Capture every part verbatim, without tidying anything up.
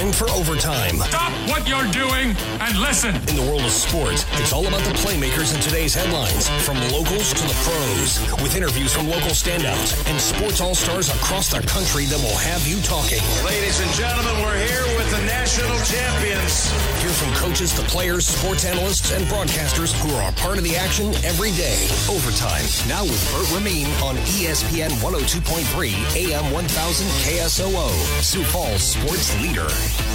time for Overtime. Stop what you're doing and listen. In the world of sports, it's all about the playmakers in today's headlines, from locals to the pros, with interviews from local standouts and sports all-stars across the country that will have you talking. Ladies and gentlemen, we're here with the national champions. Hear from coaches, the players, sports analysts, and broadcasters who are a part of the action every day. Overtime, now with Bert Rameen on E S P N one oh two point three, A M one thousand K S O O, Sioux Falls sports leader.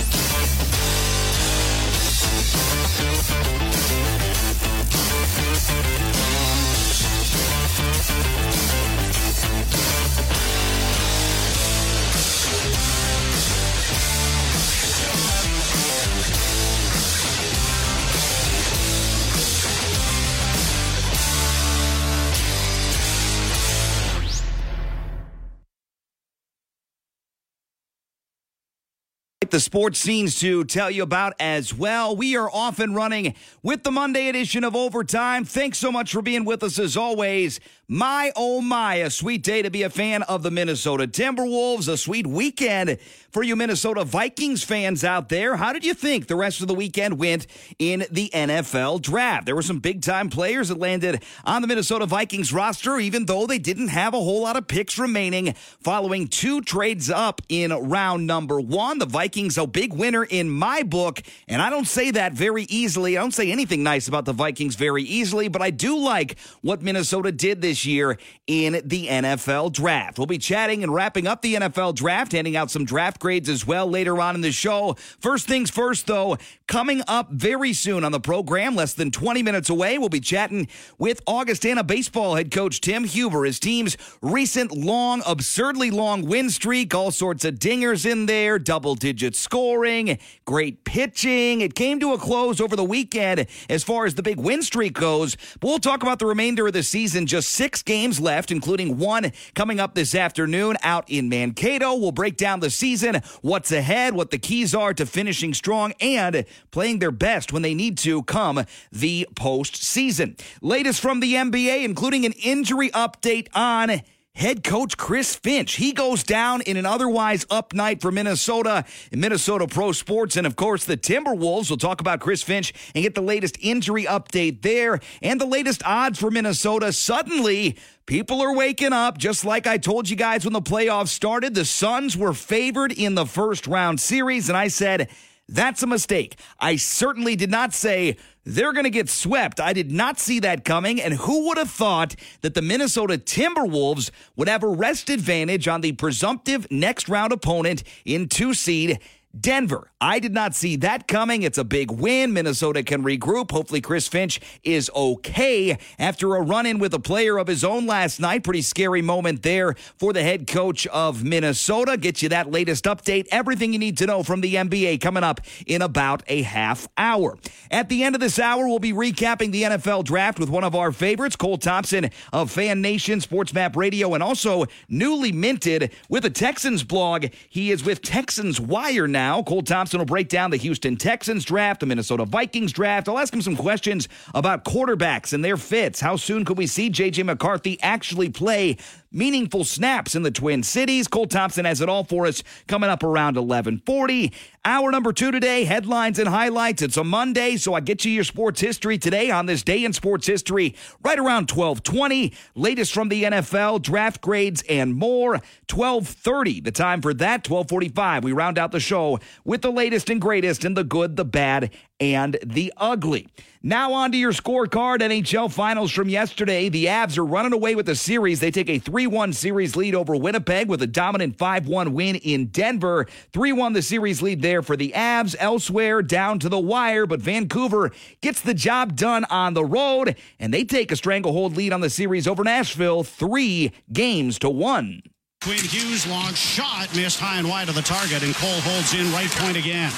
The sports scenes to tell you about as well. We are off and running with the Monday edition of Overtime. Thanks so much for being with us as always. My, oh my, a sweet day to be a fan of the Minnesota Timberwolves. A sweet weekend for you Minnesota Vikings fans out there. How did you think the rest of the weekend went in the N F L draft? There were some big-time players that landed on the Minnesota Vikings roster, even though they didn't have a whole lot of picks remaining following two trades up in round number one. The Vikings, a big winner in my book, and I don't say that very easily. I don't say anything nice about the Vikings very easily, but I do like what Minnesota did this year in the N F L draft. We'll be chatting and wrapping up the N F L draft, handing out some draft grades as well later on in the show. First things first, though, coming up very soon on the program, less than twenty minutes away, we'll be chatting with Augustana baseball head coach Tim Huber. His team's recent long, absurdly long win streak, all sorts of dingers in there, double-digit scoring, great pitching. It came to a close over the weekend as far as the big win streak goes. But we'll talk about the remainder of the season. Just six games left, including one coming up this afternoon out in Mankato. We'll break down the season, what's ahead, what the keys are to finishing strong, and playing their best when they need to come the postseason. Latest from the N B A, including an injury update on head coach Chris Finch. He goes down in an otherwise up night for Minnesota and Minnesota Pro Sports. And, of course, the Timberwolves. We'll talk about Chris Finch and get the latest injury update there and the latest odds for Minnesota. Suddenly, people are waking up, just like I told you guys when the playoffs started. The Suns were favored in the first round series, and I said, that's a mistake. I certainly did not say they're going to get swept. I did not see that coming, and who would have thought that the Minnesota Timberwolves would have a rest advantage on the presumptive next-round opponent in two-seed Denver. I did not see that coming. It's a big win. Minnesota can regroup. Hopefully Chris Finch is okay after a run-in with a player of his own last night. Pretty scary moment there for the head coach of Minnesota. Get you that latest update. Everything you need to know from the N B A coming up in about a half hour. At the end of this hour, we'll be recapping the N F L draft with one of our favorites, Cole Thompson of Fan Nation, Sports Map Radio, and also newly minted with a Texans blog. He is with Texans Wire now. Now, Cole Thompson will break down the Houston Texans draft, the Minnesota Vikings draft. I'll ask him some questions about quarterbacks and their fits. How soon could we see J J McCarthy actually play meaningful snaps in the Twin Cities? Cole Thompson has it all for us coming up around eleven forty. Hour number two today, headlines and highlights. It's a Monday, so I get you your sports history today on this day in sports history right around twelve twenty. Latest from the N F L, draft grades, and more. twelve thirty, the time for that. twelve forty-five, we round out the show with the latest and greatest in the good, the bad, and the ugly. Now on to your scorecard. N H L Finals from yesterday. The Avs are running away with the series. They take a three one series lead over Winnipeg with a dominant five one win in Denver. three one the series lead there for the Avs. Elsewhere, down to the wire, but Vancouver gets the job done on the road, and they take a stranglehold lead on the series over Nashville, three games to one. Quinn Hughes, long shot, missed high and wide of the target, and Cole holds in right point again.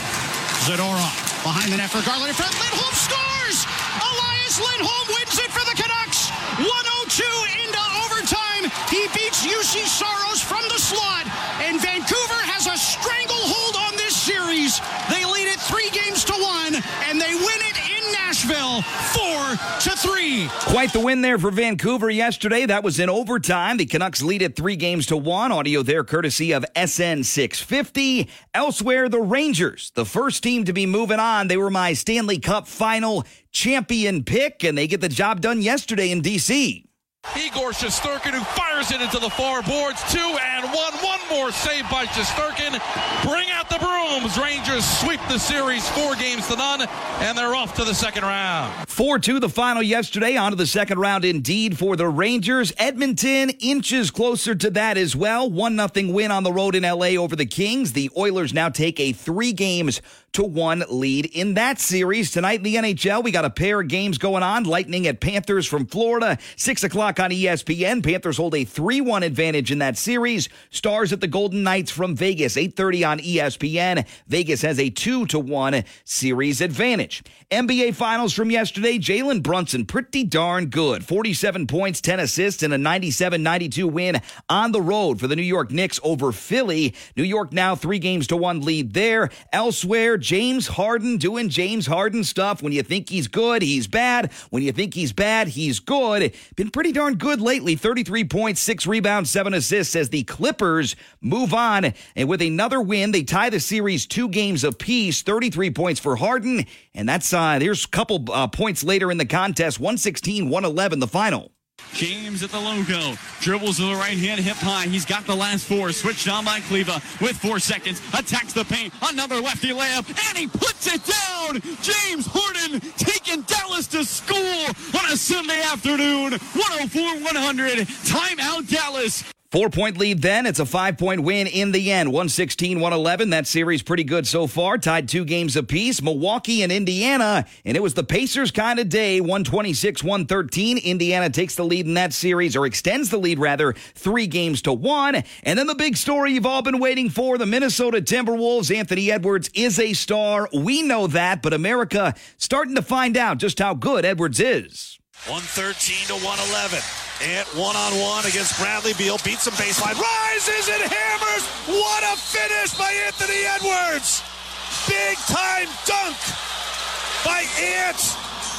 Zadorov behind the net for Garland in front. Lindholm scores! Elias Lindholm wins it for the Canucks. one oh two into overtime. He beats U C Saros from the slot, and Vancouver has a stranglehold on this series. They lead it three games to one, and they win it in Nashville, four to three. Quite Quite the win there for Vancouver yesterday. That was in overtime. The Canucks lead at three games to one. Audio there courtesy of S N six fifty. Elsewhere, the Rangers, the first team to be moving on. They were my Stanley Cup final champion pick, and they get the job done yesterday in D C. Igor Shesterkin, who fires it into the far boards. Two and one. One more save by Shesterkin. Bring out the brooms. Rangers sweep the series four games to none, and they're off to the second round. four two the final yesterday. On to the second round indeed for the Rangers. Edmonton inches closer to that as well. one nothing win on the road in L A over the Kings. The Oilers now take a three games to one lead in that series. Tonight in the N H L, we got a pair of games going on. Lightning at Panthers from Florida, six o'clock on E S P N. Panthers hold a three one advantage in that series. Stars at the Golden Knights from Vegas, eight thirty on E S P N. Vegas has a two to one series advantage. N B A Finals from yesterday, Jalen Brunson, pretty darn good. forty-seven points, ten assists, and a ninety-seven ninety-two win on the road for the New York Knicks over Philly. New York now three games to one lead there. Elsewhere, James Harden doing James Harden stuff. When you think he's good, he's bad. When you think he's bad, he's good. Been pretty darn good lately. thirty-three points, six rebounds, seven assists as the Clippers move on. And with another win, they tie the series two games apiece. thirty-three points for Harden. And that's, uh, there's a couple uh, points later in the contest. one sixteen one eleven the final. James at the logo, dribbles to the right hand, hip high. He's got the last four. Switched on by Kleva with four seconds. Attacks the paint. Another lefty layup, and he puts it down. James Harden taking Dallas to school on a Sunday afternoon. one oh four one hundred. Timeout Dallas. Four-point lead then. It's a five-point win in the end. one sixteen one eleven. That series pretty good so far. Tied two games apiece. Milwaukee and Indiana. And it was the Pacers kind of day. one twenty-six one thirteen. Indiana takes the lead in that series, or extends the lead, rather, three games to one. And then the big story you've all been waiting for, the Minnesota Timberwolves. Anthony Edwards is a star. We know that, but America starting to find out just how good Edwards is. one thirteen to one eleven. Ant one-on-one against Bradley Beal. Beats him baseline. Rises and hammers. What a finish by Anthony Edwards. Big-time dunk by Ant.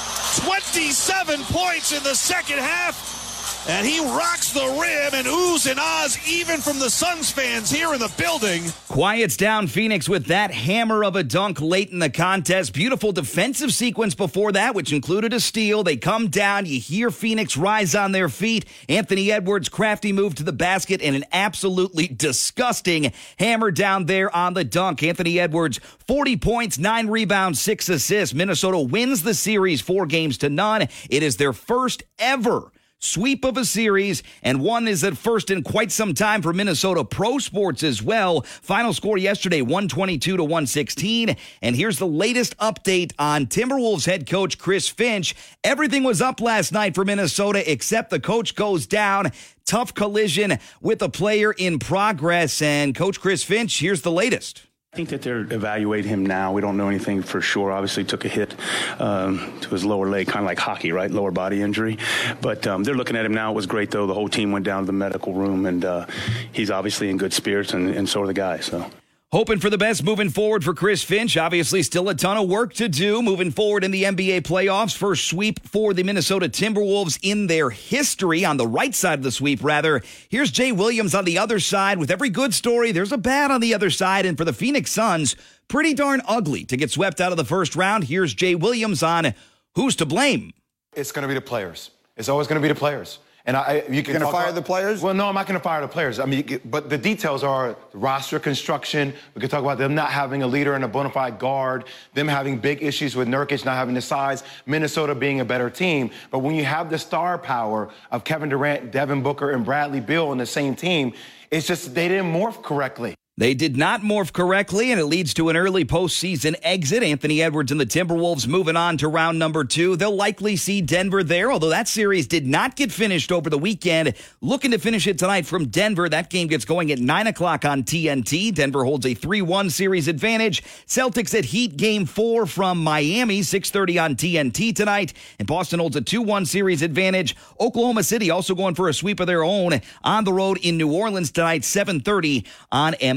twenty-seven points in the second half. And he rocks the rim, and oohs and ahs even from the Suns fans here in the building. Quiets down Phoenix with that hammer of a dunk late in the contest. Beautiful defensive sequence before that, which included a steal. They come down. You hear Phoenix rise on their feet. Anthony Edwards' crafty move to the basket and an absolutely disgusting hammer down there on the dunk. Anthony Edwards, forty points, nine rebounds, six assists. Minnesota wins the series four games to none. It is their first ever sweep of a series, and one is at first in quite some time for Minnesota Pro Sports as well. Final score yesterday, one twenty-two to one sixteen. And here's the latest update on Timberwolves head coach Chris Finch. Everything was up last night for Minnesota, except the coach goes down. Tough collision with a player in progress. And Coach Chris Finch, here's the latest. I think that they're evaluating him now. We don't know anything for sure. Obviously took a hit um, to his lower leg, kind of like hockey, right? Lower body injury. But um, they're looking at him now. It was great, though. The whole team went down to the medical room, and uh, he's obviously in good spirits, and, and so are the guys. So. Hoping for the best moving forward for Chris Finch. Obviously, still a ton of work to do moving forward in the N B A playoffs. First sweep for the Minnesota Timberwolves in their history, on the right side of the sweep, rather. Here's Jay Williams on the other side. With every good story, there's a bad on the other side. And for the Phoenix Suns, pretty darn ugly to get swept out of the first round. Here's Jay Williams on who's to blame. It's going to be the players. It's always going to be the players. And I, you can You're going to fire about, the players? Well, no, I'm not going to fire the players. I mean, but the details are roster construction. We can talk about them not having a leader and a bona fide guard, them having big issues with Nurkic not having the size, Minnesota being a better team. But when you have the star power of Kevin Durant, Devin Booker, and Bradley Beal on the same team, it's just they didn't morph correctly. They did not morph correctly, and it leads to an early postseason exit. Anthony Edwards and the Timberwolves moving on to round number two. They'll likely see Denver there, although that series did not get finished over the weekend. Looking to finish it tonight from Denver. That game gets going at nine o'clock on T N T. Denver holds a three one series advantage. Celtics at Heat game four from Miami, six thirty on T N T tonight. And Boston holds a two one series advantage. Oklahoma City also going for a sweep of their own on the road in New Orleans tonight, seven thirty on N B C.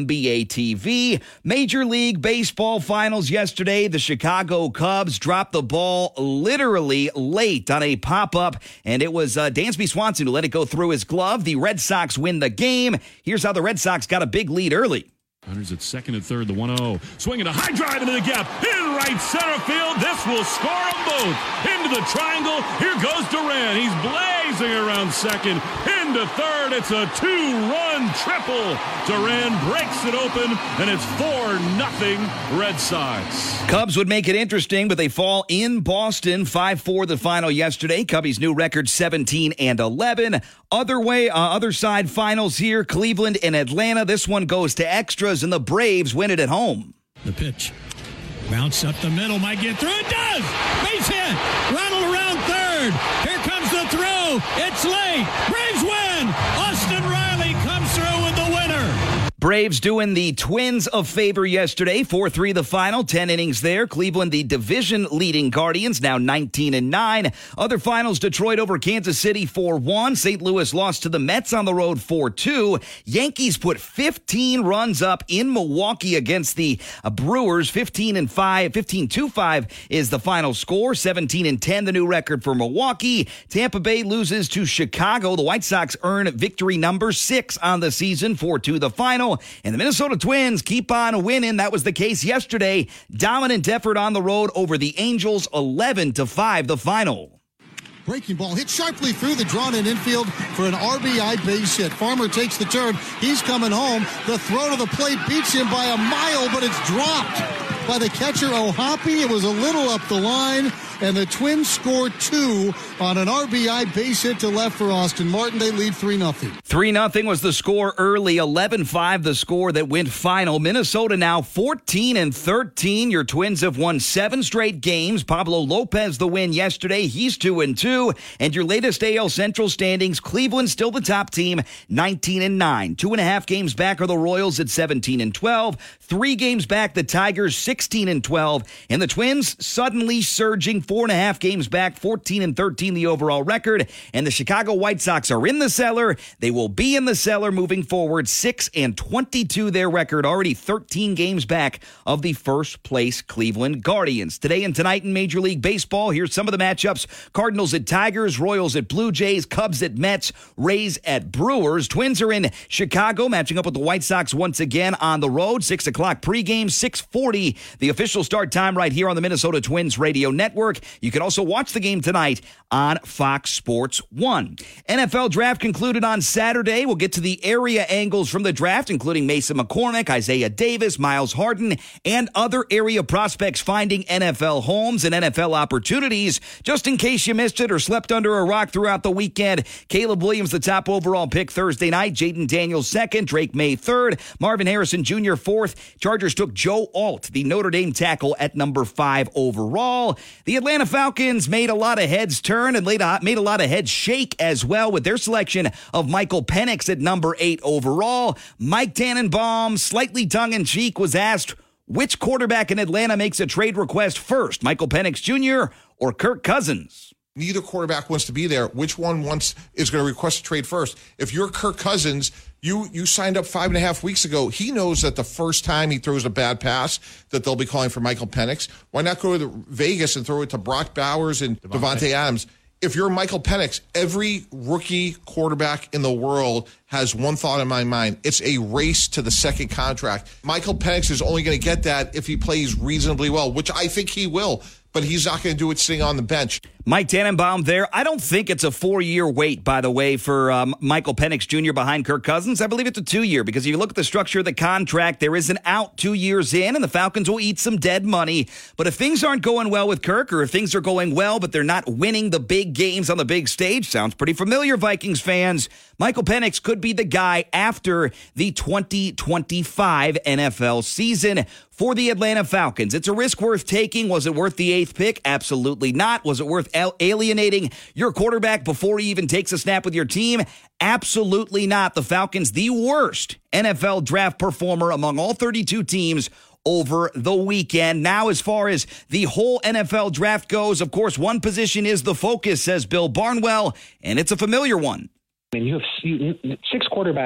N B A T V. Major League Baseball finals yesterday. The Chicago Cubs dropped the ball literally late on a pop-up, and it was uh, Dansby Swanson who let it go through his glove. The Red Sox win the game. Here's how the Red Sox got a big lead early. Runners at second and third, the one oh. Swinging a high drive into the gap. In right center field. This will score them both. Into the triangle. Here goes Duran. He's blazing around second. Into third. It's a two-run triple. Duran breaks it open, and it's four nothing Red Sox. Cubs would make it interesting, but they fall in Boston. five four the final yesterday. Cubbies' new record seventeen and eleven. Other way, uh, other side finals here. Cleveland and Atlanta. This one goes to extras, and the Braves win it at home. The pitch. Bounce up the middle. Might get through. It does! Base hit. Rattle around third. Here comes the throw. It's late. Braves win. Austin Riley comes through with the winner. Braves doing the Twins a favor yesterday. four three the final. ten innings there. Cleveland, the division-leading Guardians, now nineteen and nine. Other finals, Detroit over Kansas City four one. Saint Louis lost to the Mets on the road four two. Yankees put fifteen runs up in Milwaukee against the uh, Brewers. fifteen and five. fifteen to five is the final score. seventeen and ten, the new record for Milwaukee. Tampa Bay loses to Chicago. The White Sox earn victory number six on the season. four two the final. And the Minnesota Twins keep on winning. That was the case yesterday. Dominant effort on the road over the Angels, eleven to five the final. Breaking ball hit sharply through the drawn-in infield for an R B I base hit. Farmer takes the turn. He's coming home. The throw to the plate beats him by a mile, but it's dropped by the catcher, Ohapi. It was a little up the line, and the Twins score two on an R B I base hit to left for Austin Martin. They lead three nothing. three nothing was the score early. eleven five the score that went final. Minnesota now fourteen and thirteen. Your Twins have won seven straight games. Pablo Lopez the win yesterday. He's two and two. And your latest A L Central standings, Cleveland still the top team, nineteen and nine. Two and a half games back are the Royals at seventeen and twelve. Three games back, the Tigers, sixteen and twelve. And the Twins suddenly surging four and a half games back, fourteen and thirteen the overall record. And the Chicago White Sox are in the cellar. They will be in the cellar moving forward, six and twenty-two their record, already thirteen games back of the first place Cleveland Guardians. Today and tonight in Major League Baseball, here's some of the matchups. Cardinals at Tigers, Royals at Blue Jays, Cubs at Mets, Rays at Brewers. Twins are in Chicago, matching up with the White Sox once again on the road. six o'clock pregame, six forty the official start time right here on the Minnesota Twins Radio Network. You can also watch the game tonight on Fox Sports one. N F L draft concluded on Saturday. We'll get to the area angles from the draft, including Mason McCormick, Isaiah Davis, Miles Harden, and other area prospects finding N F L homes and N F L opportunities. Just in case you missed it or slept under a rock throughout the weekend, Caleb Williams, the top overall pick Thursday night, Jaden Daniels second, Drake May third, Marvin Harrison Junior fourth. Chargers took Joe Alt, the Notre Dame tackle, at number five overall. The Atlanta Falcons made a lot of heads turn and made a lot of heads shake as well with their selection of Michael Penix at number eight overall. Mike Tannenbaum, slightly tongue-in-cheek, was asked which quarterback in Atlanta makes a trade request first, Michael Penix Junior or Kirk Cousins. Neither quarterback wants to be there. Which one wants is going to request a trade first? If you're Kirk Cousins, you you signed up five and a half weeks ago. He knows that the first time he throws a bad pass that they'll be calling for Michael Penix. Why not go to Vegas and throw it to Brock Bowers and Devontae Adams? If you're Michael Penix, every rookie quarterback in the world has one thought in my mind. It's a race to the second contract. Michael Penix is only going to get that if he plays reasonably well, which I think he will. But he's not going to do it sitting on the bench. Mike Tannenbaum there. I don't think it's a four-year wait, by the way, for um, Michael Penix Junior behind Kirk Cousins. I believe it's a two-year because if you look at the structure of the contract, there is an out two years in, and the Falcons will eat some dead money. But if things aren't going well with Kirk, or if things are going well but they're not winning the big games on the big stage, sounds pretty familiar, Vikings fans, Michael Penix could be the guy after the twenty twenty-five N F L season for the Atlanta Falcons. It's a risk worth taking. Was it worth the eighth pick? Absolutely not. Was it worth alienating your quarterback before he even takes a snap with your team? Absolutely not. The Falcons, the worst N F L draft performer among all thirty-two teams over the weekend. Now, as far as the whole N F L draft goes, of course, one position is the focus, says Bill Barnwell, and it's a familiar one. I mean, you have six quarterbacks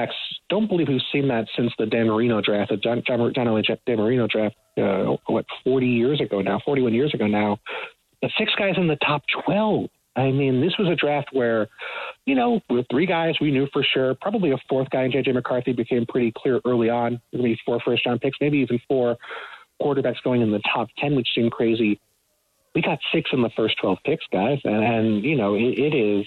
don't believe we've seen that since the Dan Marino draft, the John, John, John Dan Marino draft, uh, what, forty years ago now, forty-one years ago now. The six guys in the top twelve. I mean, this was a draft where, you know, with three guys we knew for sure, probably a fourth guy in J J McCarthy became pretty clear early on. There's going to be four first-round picks, maybe even four quarterbacks going in the top ten, which seemed crazy. We got six in the first twelve picks, guys, and, and you know, it, it is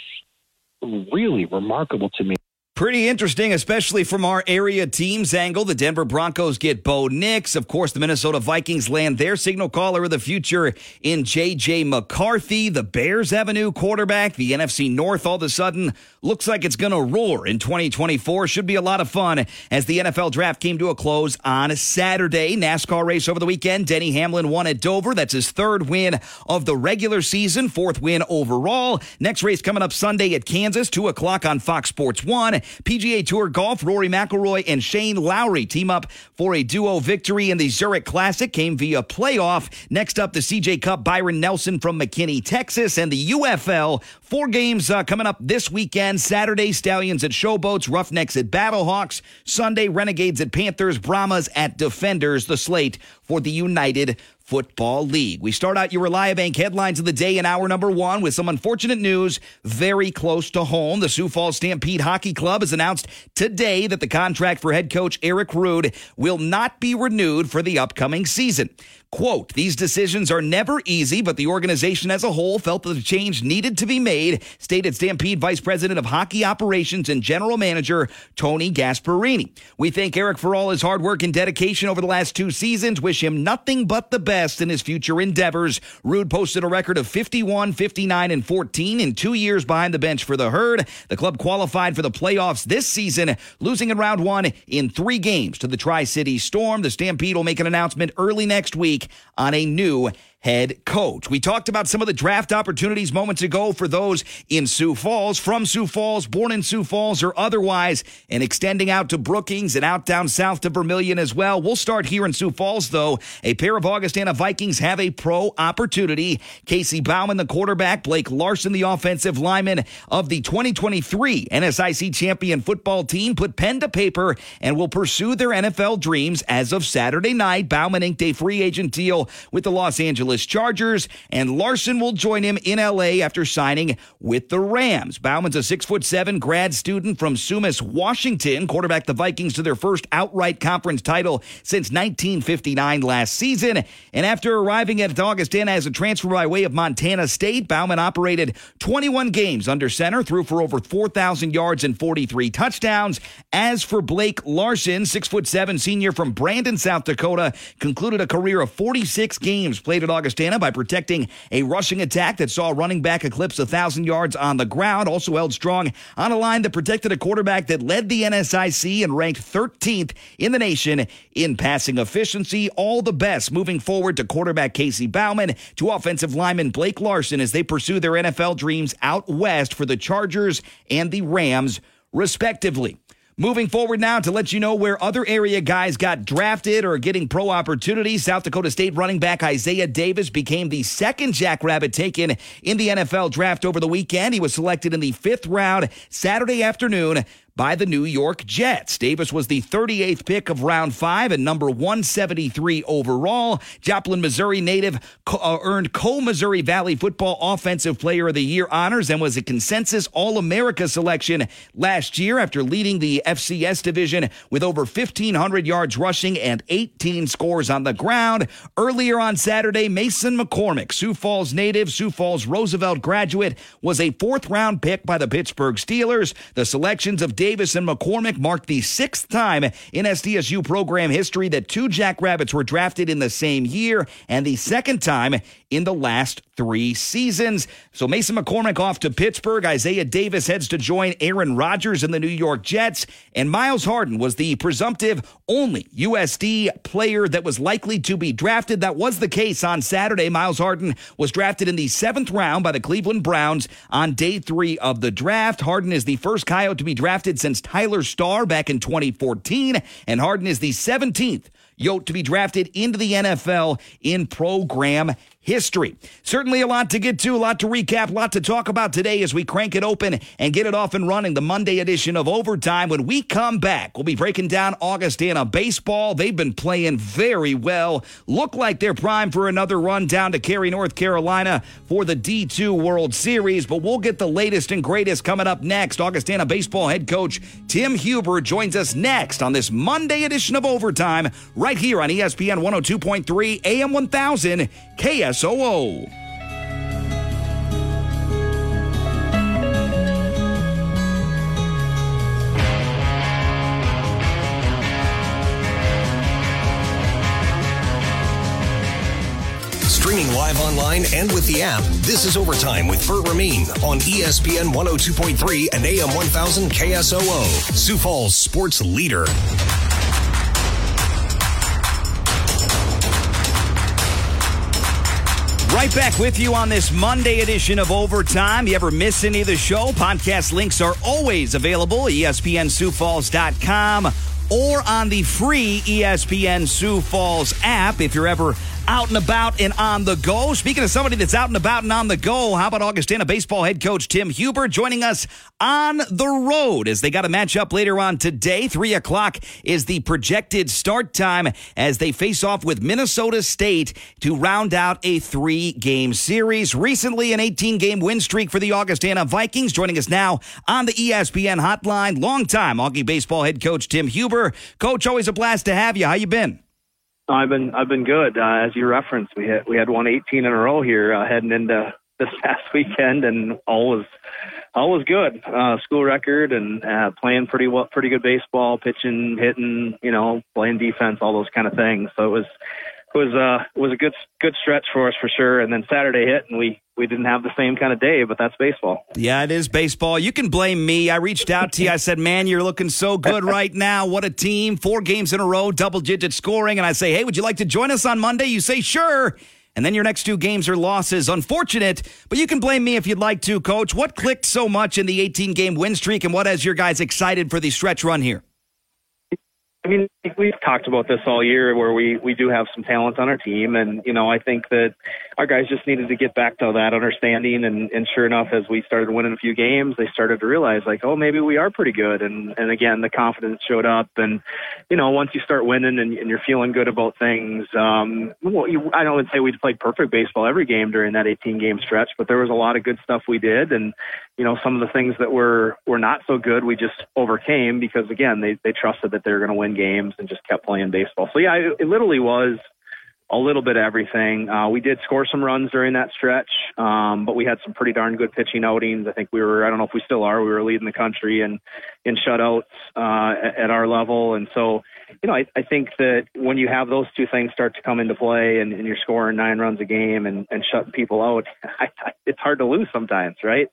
really remarkable to me. Pretty interesting, especially from our area team's angle. The Denver Broncos get Bo Nix. Of course, the Minnesota Vikings land their signal caller of the future in J J McCarthy. The Bears have a new quarterback. The N F C North all of a sudden looks like it's going to roar in twenty twenty-four. Should be a lot of fun as the N F L draft came to a close on Saturday. NASCAR race over the weekend. Denny Hamlin won at Dover. That's his third win of the regular season, fourth win overall. Next race coming up Sunday at Kansas, two o'clock on Fox Sports one. P G A Tour Golf, Rory McIlroy and Shane Lowry team up for a duo victory in the Zurich Classic, came via playoff. Next up, the C J Cup, Byron Nelson from McKinney, Texas, and the U F L. Four games uh, coming up this weekend. Saturday, Stallions at Showboats, Roughnecks at Battlehawks. Sunday, Renegades at Panthers, Brahmas at Defenders. The slate for the United Football League. We start out your Reliabank headlines of the day in hour number one with some unfortunate news very close to home. The Sioux Falls Stampede Hockey Club has announced today that the contract for head coach Eric Rude will not be renewed for the upcoming season. Quote, these decisions are never easy, but the organization as a whole felt that the change needed to be made, stated Stampede Vice President of Hockey Operations and General Manager Tony Gasparini. We thank Eric for all his hard work and dedication over the last two seasons. Wish him nothing but the best in his future endeavors. Rude posted a record of fifty-one, fifty-nine, and fourteen in two years behind the bench for the Herd. The club qualified for the playoffs this season, losing in round one in three games to the Tri-City Storm. The Stampede will make an announcement early next week on a new head coach. We talked about some of the draft opportunities moments ago for those in Sioux Falls, from Sioux Falls, born in Sioux Falls or otherwise, and extending out to Brookings and out down south to Vermilion as well. We'll start here in Sioux Falls, though. A pair of Augustana Vikings have a pro opportunity. Casey Bauman, the quarterback, Blake Larson, the offensive lineman of the twenty twenty-three N S I C champion football team, put pen to paper and will pursue their N F L dreams as of Saturday night. Bauman inked a free agent deal with the Los Angeles Chargers, and Larson will join him in L A after signing with the Rams. Bauman's a six foot seven grad student from Sumas, Washington, quarterbacked the Vikings to their first outright conference title since nineteen fifty-nine last season. And after arriving at Augustana as a transfer by way of Montana State, Bauman operated twenty-one games under center, threw for over four thousand yards and forty-three touchdowns. As for Blake Larson, six foot seven senior from Brandon, South Dakota, concluded a career of forty-six games played at Augustana by protecting a rushing attack that saw a running back eclipse one thousand yards on the ground. Also held strong on a line that protected a quarterback that led the N S I C and ranked thirteenth in the nation in passing efficiency. All the best moving forward to quarterback Casey Bauman, to offensive lineman Blake Larson as they pursue their N F L dreams out west for the Chargers and the Rams, respectively. Moving forward now to let you know where other area guys got drafted or getting pro opportunities. South Dakota State running back Isaiah Davis became the second Jackrabbit taken in the N F L draft over the weekend. He was selected in the fifth round Saturday afternoon by the New York Jets. Davis was the thirty-eighth pick of round five and number one seventy-three overall. Joplin, Missouri native, uh, earned Co-Missouri Valley Football Offensive Player of the Year honors and was a consensus All-America selection last year after leading the F C S division with over fifteen hundred yards rushing and eighteen scores on the ground. Earlier on Saturday, Mason McCormick, Sioux Falls native, Sioux Falls Roosevelt graduate, was a fourth-round pick by the Pittsburgh Steelers. The selections of Davis and McCormick marked the sixth time in S D S U program history that two Jackrabbits were drafted in the same year, and the second time in the last three seasons. So Mason McCormick off to Pittsburgh. Isaiah Davis heads to join Aaron Rodgers and the New York Jets. And Miles Harden was the presumptive only U S D player that was likely to be drafted. That was the case on Saturday. Miles Harden was drafted in the seventh round by the Cleveland Browns on day three of the draft. Harden is the first Coyote to be drafted since Tyler Starr back in twenty fourteen, and Harden is the seventeenth Yote to be drafted into the N F L in program history. Certainly a lot to get to, a lot to recap, a lot to talk about today as we crank it open and get it off and running. The Monday edition of Overtime. When we come back, we'll be breaking down Augustana baseball. They've been playing very well. Look like they're primed for another run down to Cary, North Carolina for the D two World Series. But we'll get the latest and greatest coming up next. Augustana baseball head coach Tim Huber joins us next on this Monday edition of Overtime right here on E S P N one oh two point three A M one thousand K S O O. Streaming live online and with the app, this is Overtime with Burt Ramin on E S P N one oh two point three and A M one thousand K S O O, Sioux Falls sports leader. Right back with you on this Monday edition of Overtime. You ever miss any of the show? Podcast links are always available, E S P N Sioux Falls dot com or on the free E S P N Sioux Falls app if you're ever out and about and on the go. Speaking of somebody that's out and about and on the go, how about Augustana baseball head coach Tim Huber joining us on the road as they got a matchup later on today. Three o'clock is the projected start time as they face off with Minnesota State to round out a three-game series. Recently, an eighteen-game win streak for the Augustana Vikings. Joining us now on the E S P N hotline, longtime Augie baseball head coach Tim Huber. Coach, always a blast to have you. How you been? I've been I've been good. Uh, as you referenced, we had we had won eighteen in a row here uh, heading into this past weekend, and all was all was good. Uh, school record and uh, playing pretty well, pretty good baseball, pitching, hitting, you know, playing defense, all those kind of things. So it was it was uh it was a good good stretch for us for sure. And then Saturday hit, and we. We didn't have the same kind of day, but that's baseball. Yeah, it is baseball. You can blame me. I reached out to you. I said, man, you're looking so good right now. What a team. Four games in a row, double-digit scoring. And I say, hey, would you like to join us on Monday? You say, sure. And then your next two games are losses. Unfortunate, but you can blame me if you'd like to, Coach. What clicked so much in the eighteen-game win streak, and what has your guys excited for the stretch run here? I mean, we've talked about this all year where we, we do have some talent on our team. And, you know, I think that our guys just needed to get back to that understanding. And, and sure enough, as we started winning a few games, they started to realize, like, oh, maybe we are pretty good. And, and again, the confidence showed up. And, you know, once you start winning and, and you're feeling good about things, um, well, you, I don't say we played perfect baseball every game during that eighteen-game stretch, but there was a lot of good stuff we did. And, you know, some of the things that were, were not so good, we just overcame because, again, they, they trusted that they were going to win games and just kept playing baseball. So, yeah, it, it literally was a little bit of everything. Uh, we did score some runs during that stretch, um, but we had some pretty darn good pitching outings. I think we were, I don't know if we still are, we were leading the country in, in shutouts uh, at, at our level. And so, you know, I, I think that when you have those two things start to come into play and, and you're scoring nine runs a game and, and shutting people out, I, I, it's hard to lose sometimes, right?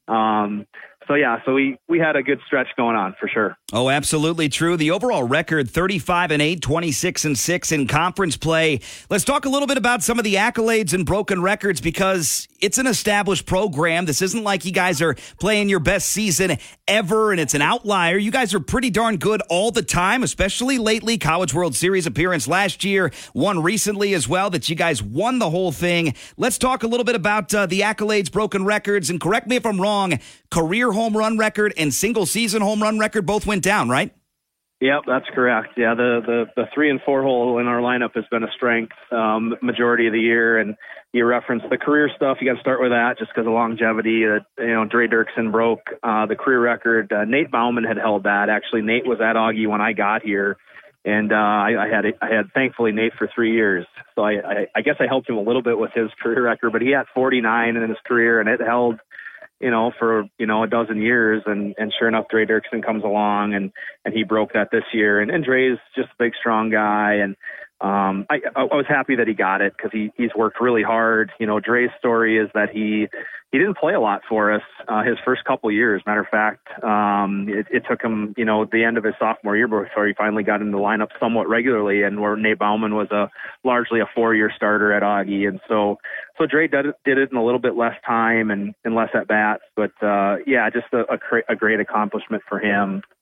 Um, so, yeah, so we, we had a good stretch going on for sure. Oh, absolutely true. The overall record, thirty-five and eight, twenty-six and six in conference play. Let's talk a little bit about some of the accolades and broken records because it's an established program. This isn't like you guys are playing your best season ever, and it's an outlier. You guys are pretty darn good all the time, especially lately. College World Series appearance last year, one recently as well, that you guys won the whole thing. Let's talk a little bit about uh, the accolades, broken records, and correct me if I'm wrong, career home run record and single season home run record both went down, right? Yep, that's correct. Yeah, the, the, the three and four hole in our lineup has been a strength um, majority of the year. And you referenced the career stuff. You got to start with that just because of longevity. Uh, you know, Dre Dirksen broke uh, the career record. Uh, Nate Bauman had held that. Actually, Nate was at Augie when I got here. And uh, I, I had, I had thankfully Nate for three years. So I, I, I guess I helped him a little bit with his career record, but he had forty-nine in his career and it held, you know, for, you know, a dozen years. And, and sure enough, Dre Dirksen comes along and, and he broke that this year. And, and Dre's just a big, strong guy. And um, I, I was happy that he got it because he, he's worked really hard. You know, Dre's story is that he, he didn't play a lot for us uh, his first couple of years. Matter of fact, um, it, it took him, you know, the end of his sophomore year before he finally got in the lineup somewhat regularly, and where Nate Bauman was a largely a four-year starter at Augie. And so, so Dre did it, did it in a little bit less time and, and less at bats. But uh, yeah, just a, a, cra- a great accomplishment for him.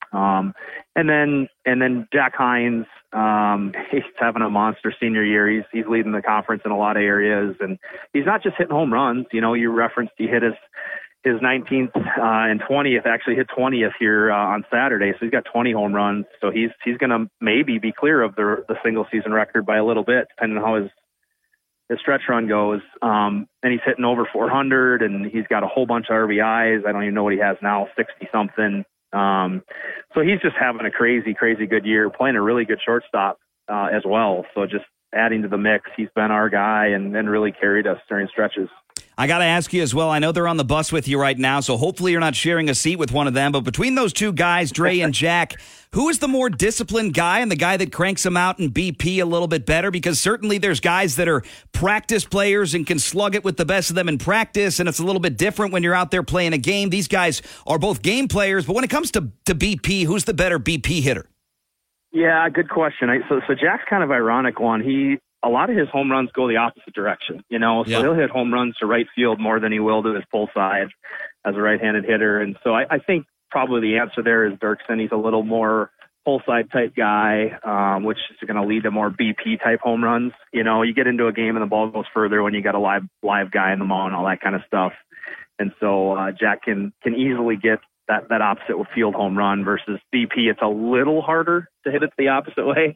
Um, and then and then Jack Hines, um, he's having a monster senior year. He's he's leading the conference in a lot of areas, and he's not just hitting home runs. You know, you referenced he hit his his nineteenth uh, and twentieth, actually hit twentieth here uh, on Saturday. So he's got twenty home runs. So he's he's going to maybe be clear of the the single season record by a little bit, depending on how his his stretch run goes. Um, and he's hitting over four hundred, and he's got a whole bunch of R B Is. I don't even know what he has now, sixty something. Um, so he's just having a crazy, crazy good year, playing a really good shortstop uh, as well. So just adding to the mix, he's been our guy and, and really carried us during stretches. I got to ask you as well, I know they're on the bus with you right now, so hopefully you're not sharing a seat with one of them, but between those two guys, Dre and Jack, who is the more disciplined guy and the guy that cranks them out in B P a little bit better? Because certainly there's guys that are practice players and can slug it with the best of them in practice, and it's a little bit different when you're out there playing a game. These guys are both game players, but when it comes to, to B P, who's the better B P hitter? Yeah, good question. I, so, so Jack's kind of ironic one. He A lot of his home runs go the opposite direction, you know, so yeah. He'll hit home runs to right field more than he will to his pull side as a right-handed hitter. And so I, I think probably the answer there is Dirksen. He's a little more pull side type guy, um, which is going to lead to more B P type home runs. You know, you get into a game and the ball goes further when you got a live, live guy in the mound, all that kind of stuff. And so uh, Jack can, can easily get that, that opposite with field home run versus B P. It's a little harder to hit it the opposite way.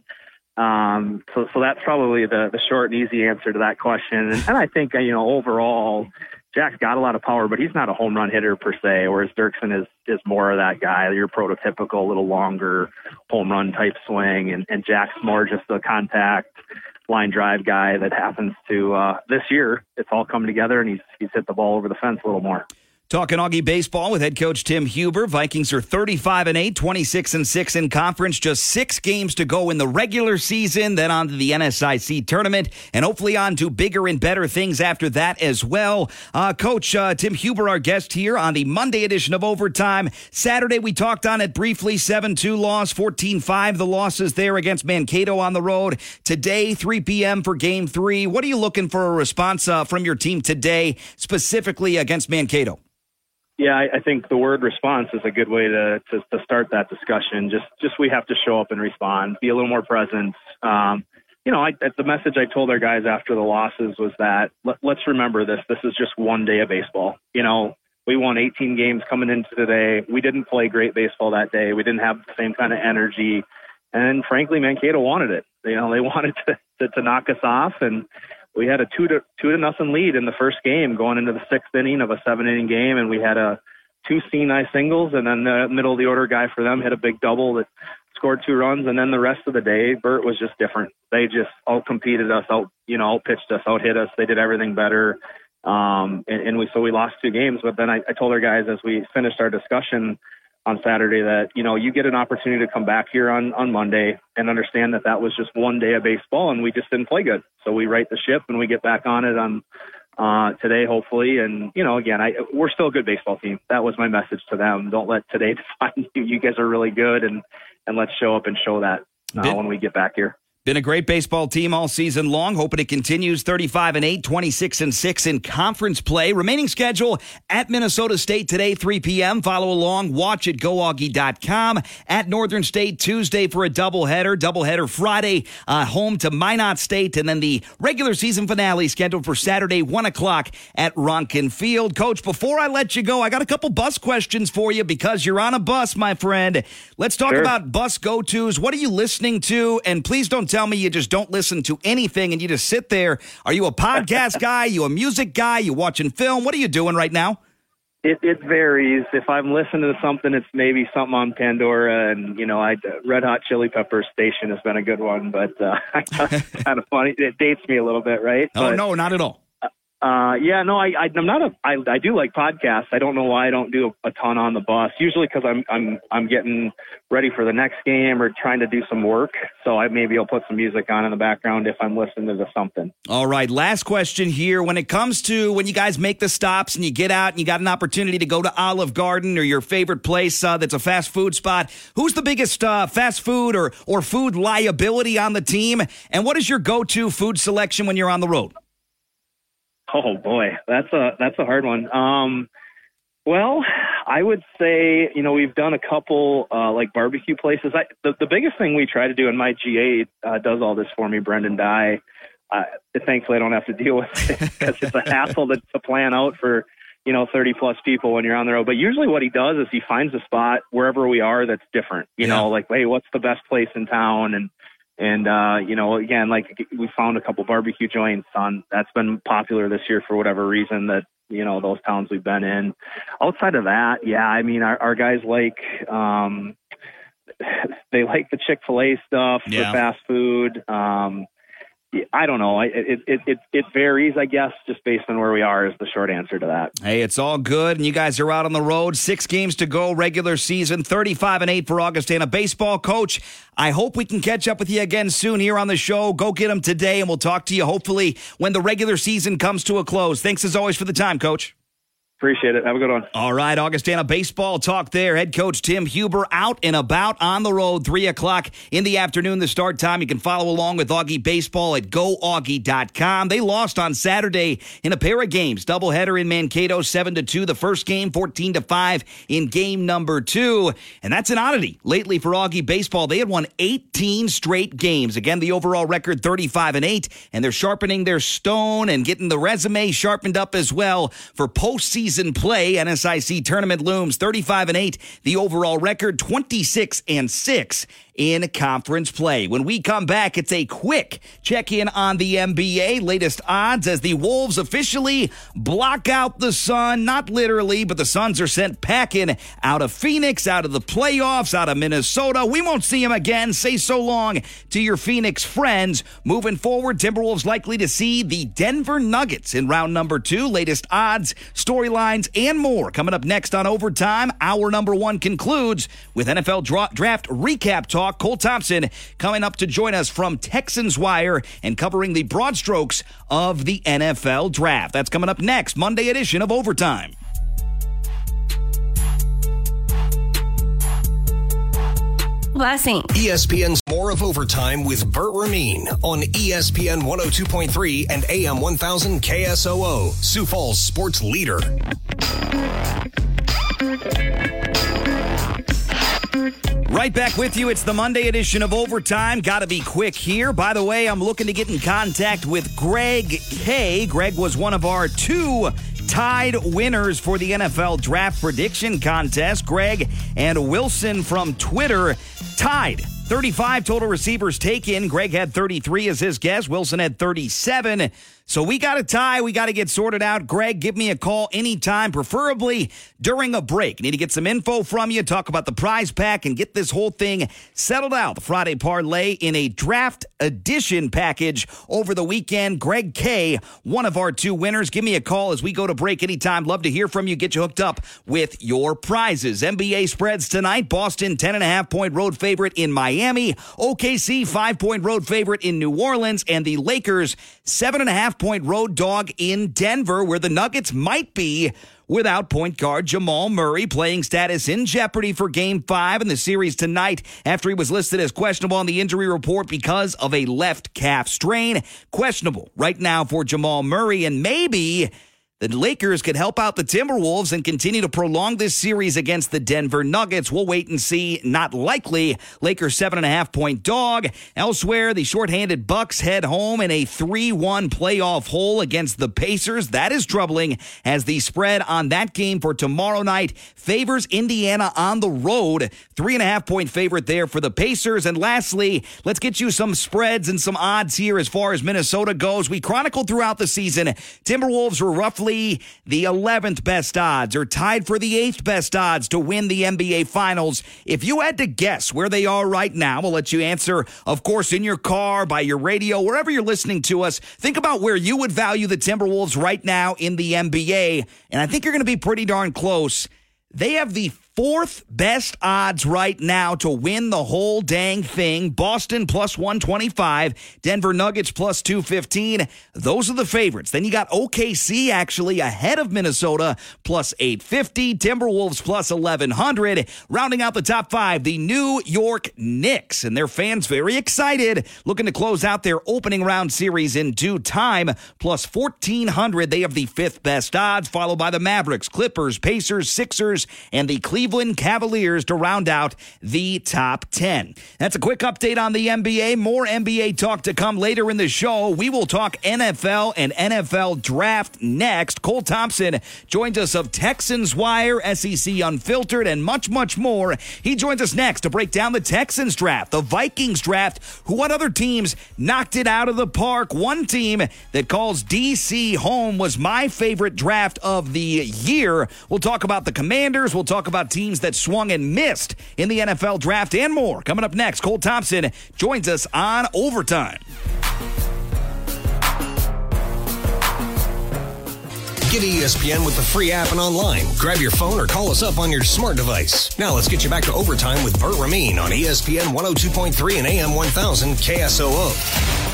Um, so, so that's probably the, the short and easy answer to that question. And, and I think, you know, overall, Jack's got a lot of power, but he's not a home run hitter per se, whereas Dirksen is, is more of that guy, your prototypical, little longer home run type swing. And, and Jack's more just a contact line drive guy that happens to, uh, this year, it's all come together and he's, he's hit the ball over the fence a little more. Talking Augie baseball with head coach Tim Huber. Vikings are thirty-five and eight, twenty-six and six in conference. Just six games to go in the regular season, then on to the N S I C tournament, and hopefully on to bigger and better things after that as well. Uh, Coach uh, Tim Huber, our guest here on the Monday edition of Overtime. Saturday, we talked on it briefly. seven two loss, fourteen five the losses there against Mankato on the road. Today, three p.m. for game three. What are you looking for a response uh, from your team today, specifically against Mankato? Yeah, I, I think the word response is a good way to, to to start that discussion. Just just we have to show up and respond, be a little more present. Um, you know, I, the message I told our guys after the losses was that let, let's remember this. This is just one day of baseball. You know, we won eighteen games coming into today. We didn't play great baseball that day. We didn't have the same kind of energy. And frankly, Mankato wanted it. You know, they wanted to, to, to knock us off, and we had a two to two to nothing lead in the first game going into the sixth inning of a seven inning game. And we had a two C N I singles, and then the middle of the order guy for them hit a big double that scored two runs. And then the rest of the day, Burt was just different. They just out competed us, out, you know, out pitched us, out hit us. They did everything better. Um, and, and we, so we lost two games, but then I, I told our guys as we finished our discussion on Saturday that, you know, you get an opportunity to come back here on, on Monday and understand that that was just one day of baseball and we just didn't play good. So we right the ship and we get back on it on uh, today, hopefully. And, you know, again, I, we're still a good baseball team. That was my message to them. Don't let today define you. You guys are really good, and, and let's show up and show that uh, Been, when we get back here. Been a great baseball team all season long. Hoping it continues. thirty-five and eight, twenty-six and six in conference play. Remaining schedule at Minnesota State today, three p.m. Follow along. Watch at go augie dot com. At Northern State Tuesday for a doubleheader. Doubleheader Friday, uh, home to Minot State. And then the regular season finale scheduled for Saturday, one o'clock at Ronkin Field. Coach, before I let you go, I got a couple bus questions for you because you're on a bus, my friend. Let's talk Sure. about bus go-tos. What are you listening to? And please don't tell me you just don't listen to anything and you just sit there. Are you a podcast guy? You a music guy? You watching film? What are you doing right now? It, it varies. If I'm listening to something, it's maybe something on Pandora, and you know, I Red Hot Chili Peppers station has been a good one, but uh, it's kind of funny. It dates me a little bit, right? Oh but, no, not at all. Uh, yeah, no, I, I, I'm not a, I, I do like podcasts. I don't know why I don't do a, a ton on the bus, usually because I'm, I'm, I'm getting ready for the next game or trying to do some work. So I maybe I'll put some music on in the background if I'm listening to something. All right. Last question here. When it comes to when you guys make the stops and you get out and you got an opportunity to go to Olive Garden or your favorite place uh, that's a fast food spot, who's the biggest uh, fast food or, or food liability on the team? And what is your go-to food selection when you're on the road? Oh boy, that's a that's a hard one. Um, well, I would say, you know, we've done a couple uh, like barbecue places. I, the, the biggest thing we try to do, and my G A uh, does all this for me, Brendan Dye. Uh, thankfully, I don't have to deal with it because it's a hassle to, to plan out for, you know, thirty plus people when you're on the road. But usually what he does is he finds a spot wherever we are that's different, you yeah. know, like, hey, what's the best place in town? And, and, uh, you know, again, like we found a couple barbecue joints on that's been popular this year for whatever reason that, you know, those towns we've been in. Outside of that, yeah, I mean, our, our guys like, um, they like the Chick-fil-A stuff, yeah. the fast food. Um, I don't know. It, it it it varies, I guess, just based on where we are is the short answer to that. Hey, it's all good, and you guys are out on the road. Six games to go, regular season, thirty-five and eight for Augustana baseball. Coach, I hope we can catch up with you again soon here on the show. Go get them today, and we'll talk to you hopefully when the regular season comes to a close. Thanks as always for the time, Coach. Appreciate it. Have a good one. All right, Augustana baseball talk there. Head coach Tim Huber out and about on the road, three o'clock in the afternoon, the start time. You can follow along with Augie Baseball at go augie dot com. They lost on Saturday in a pair of games. Doubleheader in Mankato, seven to two. The first game, fourteen to five in game number two. And that's an oddity lately for Augie Baseball. They had won eighteen straight games. Again, the overall record, thirty-five and eight. And they're sharpening their stone and getting the resume sharpened up as well for postseason play. N S I C tournament looms, thirty-five and eight, the overall record, twenty-six and six in conference play. When we come back, it's a quick check-in on the N B A. Latest odds as the Wolves officially block out the sun. Not literally, but the Suns are sent packing out of Phoenix, out of the playoffs, out of Minnesota. We won't see them again. Say so long to your Phoenix friends. Moving forward, Timberwolves likely to see the Denver Nuggets in round number two. Latest odds, storylines, and more coming up next on Overtime. Hour number one concludes with N F L dra- draft recap talk. Cole Thompson coming up to join us from Texans Wire and covering the broad strokes of the N F L draft. That's coming up next, Monday edition of Overtime. Blessing. E S P N's more of Overtime with Burt Ramin on E S P N one oh two point three and A M one thousand K S O O, Sioux Falls sports leader. Right back with you. It's the Monday edition of Overtime. Got to be quick here. By the way, I'm looking to get in contact with Greg K. Greg was one of our two tied winners for the N F L Draft Prediction Contest. Greg and Wilson from Twitter tied. thirty-five total receivers taken. Greg had thirty-three as his guess. Wilson had thirty-seven. So we got a tie. We got to get sorted out. Greg, give me a call anytime, preferably during a break. Need to get some info from you, talk about the prize pack, and get this whole thing settled out. The Friday parlay in a draft edition package over the weekend. Greg K., one of our two winners. Give me a call as we go to break anytime. Love to hear from you. Get you hooked up with your prizes. N B A spreads tonight. Boston, ten and a half point road favorite in Miami. O K C, five point road favorite in New Orleans. And the Lakers, seven and a half point road dog in Denver, where the Nuggets might be without point guard Jamal Murray. Playing status in jeopardy for game five in the series tonight after he was listed as questionable on the injury report because of a left calf strain. Questionable right now for Jamal Murray, and maybe the Lakers could help out the Timberwolves and continue to prolong this series against the Denver Nuggets. We'll wait and see. Not likely. Lakers seven and a half point dog. Elsewhere, the shorthanded Bucks head home in a three one playoff hole against the Pacers. That is troubling as the spread on that game for tomorrow night favors Indiana on the road. Three and a half point favorite there for the Pacers. And lastly, let's get you some spreads and some odds here as far as Minnesota goes. We chronicled throughout the season, Timberwolves were roughly the eleventh best odds, or tied for the eighth best odds to win the N B A Finals. If you had to guess where they are right now, we'll let you answer, of course, in your car, by your radio, wherever you're listening to us. Think about where you would value the Timberwolves right now in the N B A, and I think you're going to be pretty darn close. They have the fourth best odds right now to win the whole dang thing. Boston plus one twenty-five, Denver Nuggets plus two fifteen. Those are the favorites. Then you got O K C actually ahead of Minnesota plus eight fifty, Timberwolves plus eleven hundred. Rounding out the top five, the New York Knicks, and their fans very excited, looking to close out their opening round series in due time, plus fourteen hundred. They have the fifth best odds, followed by the Mavericks, Clippers, Pacers, Sixers, and the Cleveland Cavaliers to round out the top ten. That's a quick update on the N B A. More N B A talk to come later in the show. We will talk N F L and N F L draft next. Cole Thompson joins us of Texans Wire, S E C Unfiltered, and much, much more. He joins us next to break down the Texans draft, the Vikings draft, who what other teams knocked it out of the park. One team that calls D C home was my favorite draft of the year. We'll talk about the Commanders. We'll talk about teams that swung and missed in the N F L draft and more. Coming up next, Cole Thompson joins us on Overtime. Get E S P N with the free app and online. Grab your phone or call us up on your smart device. Now let's get you back to Overtime with Burt Ramin on E S P N one oh two point three and A M one thousand K S O O.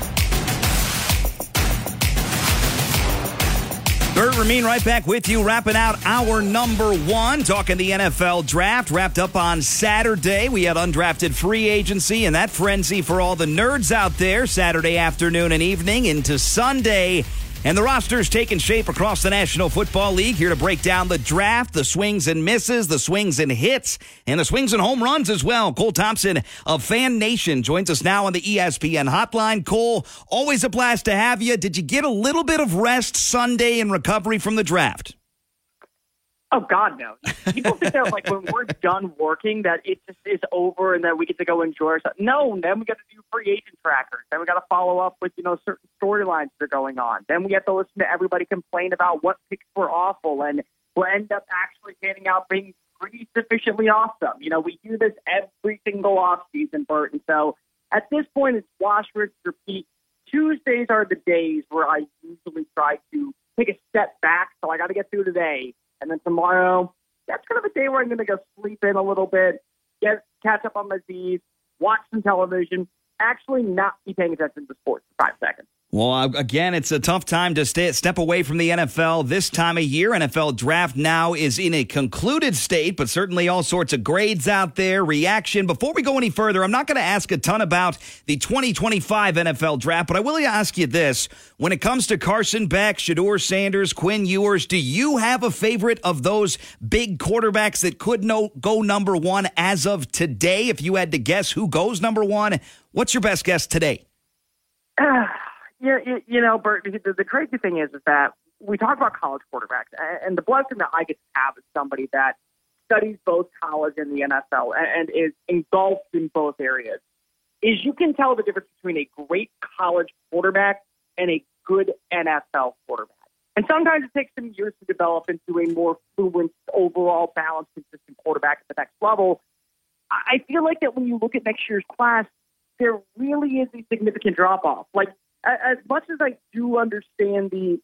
Burt Ramin right back with you, wrapping out our number one, talking the N F L draft. Wrapped up on Saturday. We had undrafted free agency and that frenzy for all the nerds out there Saturday afternoon and evening into Sunday. And the roster's taking shape across the National Football League. Here to break down the draft, the swings and misses, the swings and hits, and the swings and home runs as well. Cole Thompson of Fan Nation joins us now on the E S P N hotline. Cole, always a blast to have you. Did you get a little bit of rest Sunday in recovery from the draft? Oh, God, no. People think that, like, when we're done working, that it just is over and that we get to go enjoy ourselves. No, then we got to do free agent trackers. Then we got to follow up with, you know, certain storylines that are going on. Then we have to listen to everybody complain about what picks were awful, and we'll end up actually handing out being pretty sufficiently awesome. You know, we do this every single offseason, Burt. And so at this point, it's wash, rinse, repeat. Tuesdays are the days where I usually try to take a step back. So I got to get through today. And then tomorrow, that's kind of a day where I'm going to go sleep in a little bit, get catch up on my Z's, watch some television, actually not be paying attention to sports for five seconds. Well, again, it's a tough time to stay, step away from the N F L this time of year. N F L draft now is in a concluded state, but certainly all sorts of grades out there, reaction. Before we go any further, I'm not going to ask a ton about the twenty twenty-five N F L draft, but I will ask you this. When it comes to Carson Beck, Shedeur Sanders, Quinn Ewers, do you have a favorite of those big quarterbacks that could no, go number one as of today? If you had to guess who goes number one, what's your best guess today? Uh, Yeah, you, you know, Burt, the, the crazy thing is, is that we talk about college quarterbacks, and the blessing that I get to have is somebody that studies both college and the N F L and, and is engulfed in both areas, is you can tell the difference between a great college quarterback and a good N F L quarterback. And sometimes it takes some years to develop into a more fluent, overall balanced, consistent quarterback at the next level. I feel like that when you look at next year's class, there really is a significant drop-off. Like, as much as I do understand the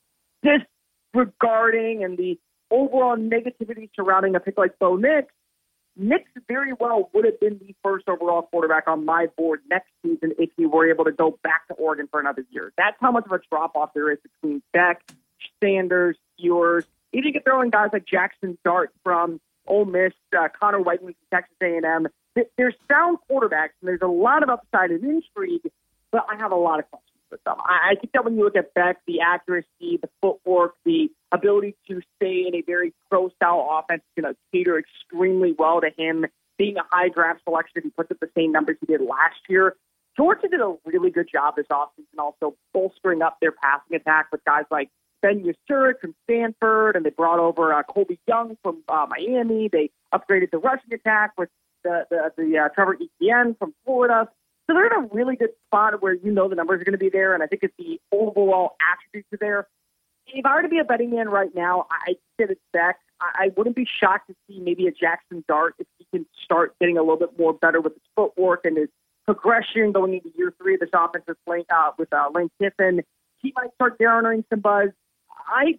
disregarding and the overall negativity surrounding a pick like Bo Nix, Nix very well would have been the first overall quarterback on my board next season if he were able to go back to Oregon for another year. That's how much of a drop-off there is between Beck, Sanders, Ewers. Even you can throw in guys like Jackson Dart from Ole Miss, uh, Connor Whiteman from Texas A and M. There's sound quarterbacks, and there's a lot of upside and intrigue, but I have a lot of questions with them. I think that when you look at Beck, the accuracy, the footwork, the ability to stay in a very pro-style offense, you know, cater extremely well to him, being a high draft selection, he puts up the same numbers he did last year. Georgia did a really good job this offseason also bolstering up their passing attack with guys like Ben Yasurik from Stanford, and they brought over uh, Colby Young from uh, Miami. They upgraded the rushing attack with the, the, the uh, Trevor Etienne from Florida. So they're in a really good spot where you know the numbers are going to be there, and I think it's the overall attributes are there. If I were to be a betting man right now, I think it's Beck. I wouldn't be shocked to see maybe a Jackson Dart if he can start getting a little bit more better with his footwork and his progression going into year three of this offensive lane uh, with uh, Lane Kiffin. He might start garnering some buzz. I don't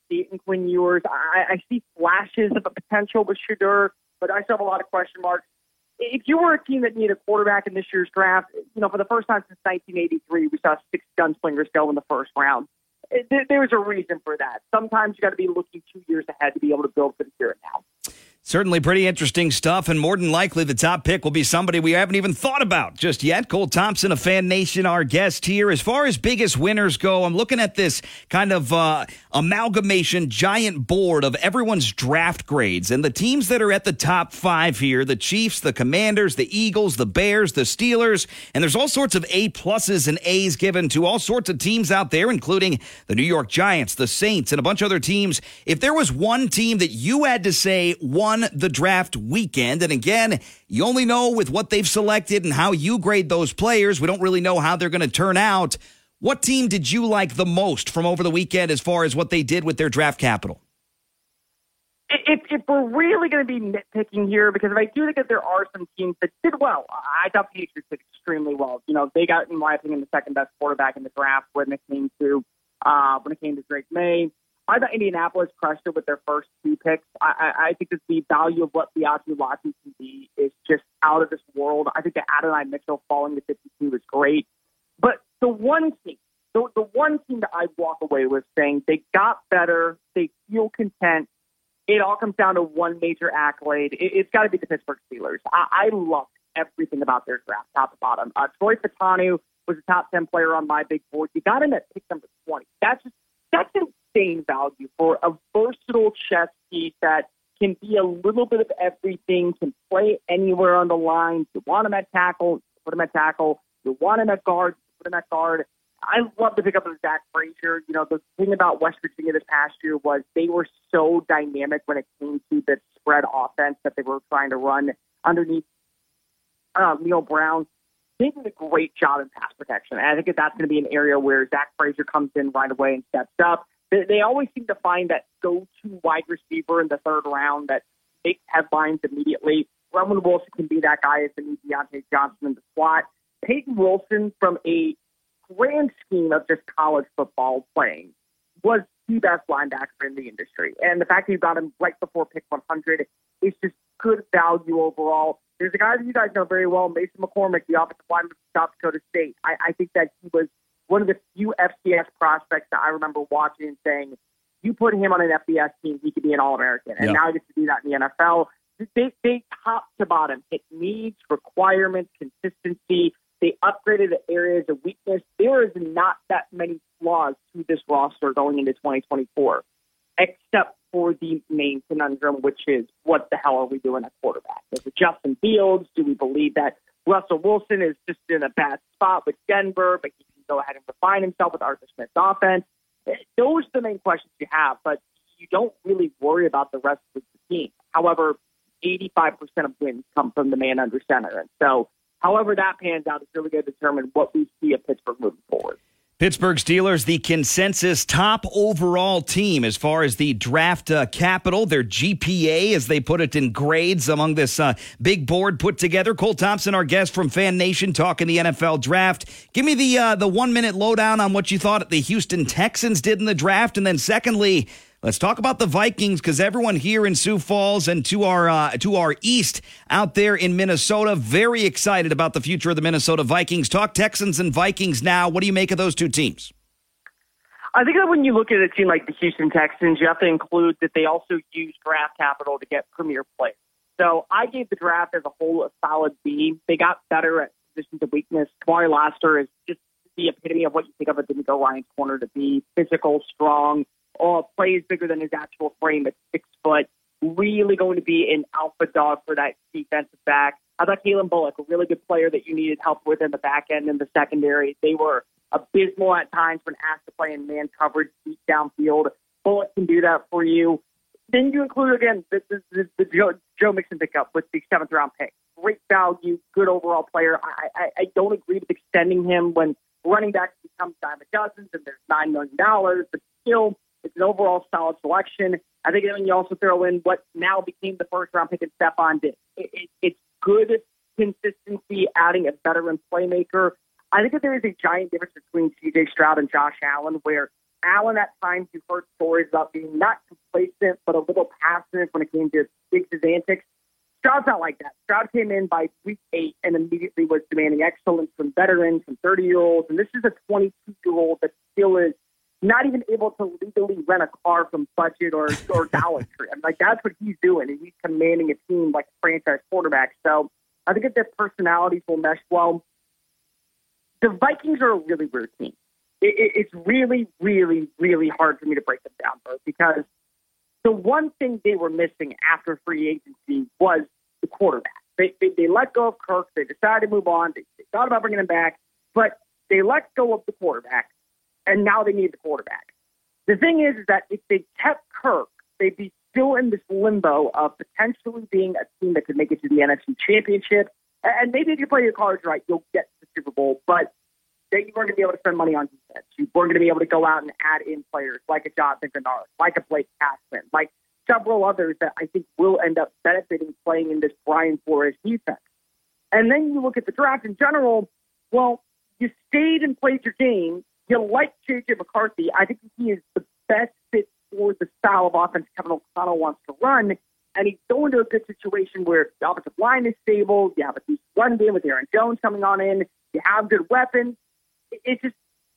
see it in Quinn Ewers. I, I see flashes of a potential with Shedeur, but I still have a lot of question marks. If you were a team that needed a quarterback in this year's draft, you know, for the first time since nineteen eighty-three, we saw six gunslingers go in the first round. There, there's a reason for that. Sometimes you got to be looking two years ahead to be able to build for the here and now. Certainly pretty interesting stuff, and more than likely the top pick will be somebody we haven't even thought about just yet. Cole Thompson of Fan Nation, our guest here. As far as biggest winners go, I'm looking at this kind of uh, amalgamation giant board of everyone's draft grades, and the teams that are at the top five here, the Chiefs, the Commanders, the Eagles, the Bears, the Steelers, and there's all sorts of A pluses and A's given to all sorts of teams out there, including the New York Giants, the Saints, and a bunch of other teams. If there was one team that you had to say won the draft weekend, and again, you only know with what they've selected and how you grade those players, we don't really know how they're going to turn out. What team did you like the most from over the weekend as far as what they did with their draft capital? If, if we're really going to be nitpicking here, because I do think that there are some teams that did well. I thought the Patriots did extremely well. You know, they got, in my opinion, the second best quarterback in the draft when it came to uh, when it came to Drake May. I thought Indianapolis crushed it with their first two picks. I, I, I think that the value of what Biaggi Watson can be is just out of this world. I think that Adonai Mitchell falling to fifty-two is great. But the one team, the, the one team that I walk away with saying they got better, they feel content, it all comes down to one major accolade. It, it's got to be the Pittsburgh Steelers. I, I loved everything about their draft, top to bottom. Uh, Troy Fautanu was a top ten player on my big board. You got him at pick number twenty. That's just, that's insane value for a versatile chess piece that can be a little bit of everything, can play anywhere on the line. You want him at tackle, put him at tackle. You want him at guard, put him at guard. I love to pick up with Zach Frazier. You know, the thing about West Virginia this past year was they were so dynamic when it came to the spread offense that they were trying to run underneath uh, Neil Brown. They did a great job in pass protection. And I think that that's going to be an area where Zach Frazier comes in right away and steps up. They, they always seem to find that go-to wide receiver in the third round that makes headlines immediately. Roman Wilson can be that guy as the new Deontay Johnson in the slot. Peyton Wilson, from a grand scheme of just college football playing, was the best linebacker in the industry. And the fact that you got him right before pick one hundred is just good value overall. There's a guy that you guys know very well, Mason McCormick, the offensive lineman from South Dakota State. I, I think that he was one of the few F C S prospects that I remember watching and saying, you put him on an F B S team, he could be an All-American. And yeah. now he gets to do that in the N F L. They, they top to bottom hit needs, requirements, consistency. They upgraded the areas of weakness. There is not that many flaws to this roster going into twenty twenty-four, except for the main conundrum, which is what the hell are we doing at quarterback? Is it Justin Fields? Do we believe that Russell Wilson is just in a bad spot with Denver, but he can go ahead and refine himself with Arthur Smith's offense? Those are the main questions you have, but you don't really worry about the rest of the team. However, eighty-five percent of wins come from the man under center. And so however that pans out is really going to determine what we see at Pittsburgh moving forward. Pittsburgh Steelers, the consensus top overall team as far as the draft uh, capital, their G P A, as they put it in grades among this uh, big board put together. Cole Thompson, our guest from Fan Nation, talking the N F L draft. Give me the uh, the one-minute lowdown on what you thought the Houston Texans did in the draft. And then secondly, let's talk about the Vikings, because everyone here in Sioux Falls and to our uh, to our east out there in Minnesota, very excited about the future of the Minnesota Vikings. Talk Texans and Vikings now. What do you make of those two teams? I think that when you look at a team like the Houston Texans, you have to include that they also use draft capital to get premier players. So I gave the draft as a whole a solid B. They got better at positions of weakness. Kamari Laster is just the epitome of what you think of a D'Amico Ryan's corner to be: physical, strong, all plays bigger than his actual frame at six foot, really going to be an alpha dog for that defensive back. I thought Kalen Bullock, a really good player that you needed help with in the back end and the secondary. They were abysmal at times when asked to play in man coverage deep downfield. Bullock can do that for you. Then you include, again, the, the, the, the Joe, Joe Mixon pickup with the seventh round pick. Great value, good overall player. I, I, I don't agree with extending him when running backs become dime a dozen and there's nine million dollars, but still, it's an overall solid selection. I think when you also throw in what now became the first-round pick in Stephon Diggs, it, it, it's good consistency, adding a veteran playmaker. I think that there is a giant difference between C J Stroud and Josh Allen, where Allen, at times, you've heard stories about being not complacent, but a little passive when it came to Diggs' antics. Stroud's not like that. Stroud came in by week eight and immediately was demanding excellence from veterans, from thirty-year-olds, and this is a twenty-two-year-old that still is not even able to legally rent a car from Budget or, or Dollar Tree. I mean, like, that's what he's doing, and he's commanding a team like a franchise quarterback. So I think that their personalities will mesh well. The Vikings are a really weird team. It, it, it's really, really, really hard for me to break them down, bro, because the one thing they were missing after free agency was the quarterback. They, they, they let go of Kirk. They decided to move on. They, they thought about bringing him back, but they let go of the quarterback, and now they need the quarterback. The thing is, is that if they kept Kirk, they'd be still in this limbo of potentially being a team that could make it to the N F C Championship. And maybe if you play your cards right, you'll get to the Super Bowl, but then you weren't going to be able to spend money on defense. You weren't going to be able to go out and add in players like a Jonathan Gennard, like a Blake Cashman, like several others that I think will end up benefiting playing in this Brian Flores defense. And then you look at the draft in general, well, you stayed and played your game. You like J J McCarthy. I think he is the best fit for the style of offense Kevin O'Connell wants to run. And he's going to a good situation where the offensive line is stable. You have a decent run game with Aaron Jones coming on in. You have good weapons. It's just,